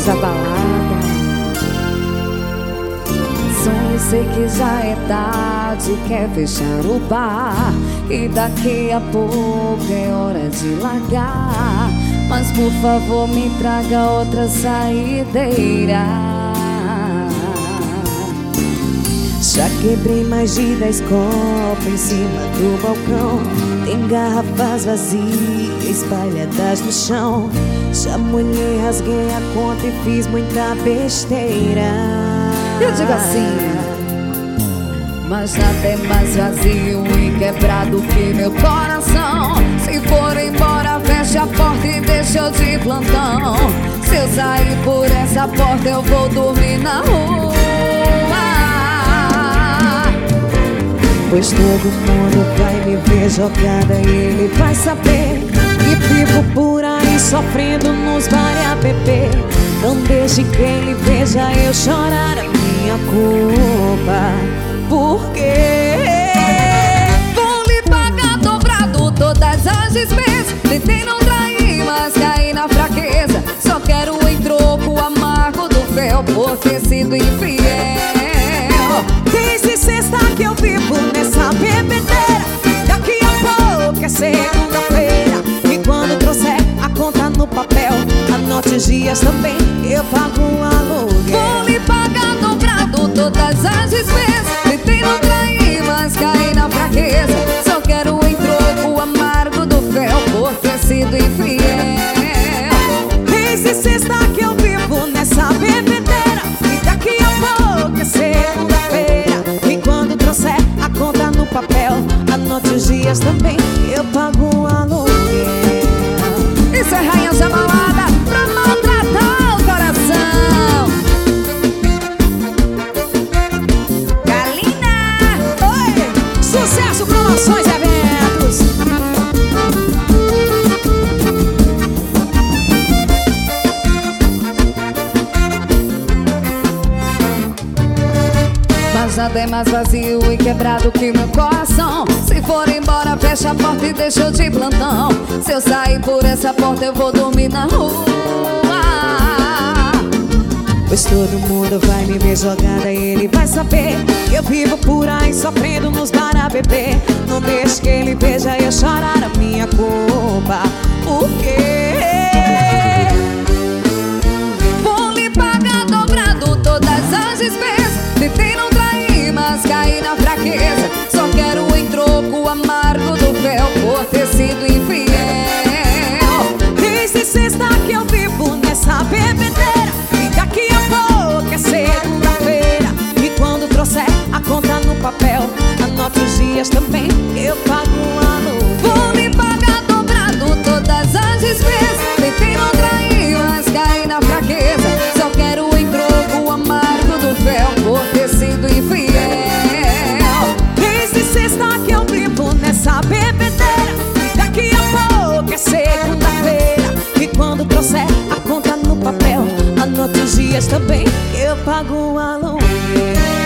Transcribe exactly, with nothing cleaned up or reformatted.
Sonhos da balada. Sonho, sei que já é tarde, quer fechar o bar e daqui a pouco é hora de largar. Mas por favor me traga outra saideira. Já quebrei mais de dez copos em cima do balcão. Tem garrafas vazias espalhadas no chão. Já molhei, rasguei a conta e fiz muita besteira. Eu digo assim: mas nada é mais vazio e quebrado que meu coração. Se for embora, feche a porta e deixa eu de plantão. Se eu sair por essa porta, eu vou dormir na rua. Pois todo mundo vai me ver jogada e ele vai saber que vivo por aí sofrendo nos bar e a beber. Não deixe que ele veja eu chorar a minha culpa. Porque vou lhe pagar dobrado todas as despesas. Tentei não trair, mas caí na fraqueza. Só quero em troco amargo do fel por ter sido infiel. Desde sexta que eu vivo nessa bebedeira. Daqui a pouco é segunda-feira. E quando trouxer a conta no papel, anote os dias também, eu pago um aluguel. Vou lhe pagar dobrado todas as despesas. Tentei não trair, mas caí na fraqueza. Só quero em troco amargo do fel por ter sido infiel. Desde sexta que eu vivo nessa bebedeira. E daqui a pouco é segunda-feira. E quando trouxer a conta no papel, anote os dias também, eu pago um aluguel. Isso é Rainhas da Balada pra maltratar o coração. Galina! Oi! Sucesso, promoções e eventos. Mas nada é mais vazio e quebrado que meu coração. Se for embora, fecha a porta e deixa eu de plantão. Se eu sair por essa porta, eu vou dormir na rua. Pois todo mundo vai me ver jogada e ele vai saber que eu vivo por aí sofrendo nos bar a beber. Não deixe que ele veja eu chorar a minha culpa. Por quê? Vou lhe pagar dobrado todas as despesas. Tentei não trair, mas caí na fraqueza. Só quero em troco amargo do fel por ter sido infiel. Desde sexta que eu vivo nessa bebedeira. E daqui a pouco é segunda-feira. E quando trouxer a conta no papel, anote os dias também, eu pago um aluguel. Vou lhe pagar dobrado todas as despesas. Tentei não trair, mas caí na fraqueza. Só quero em troco amargo do fel por ter sido infiel. Desde sexta que eu vivo nessa bebedeira. E daqui a pouco é segunda-feira. E quando trouxer a conta no papel, anote os dias também, eu pago um aluguel.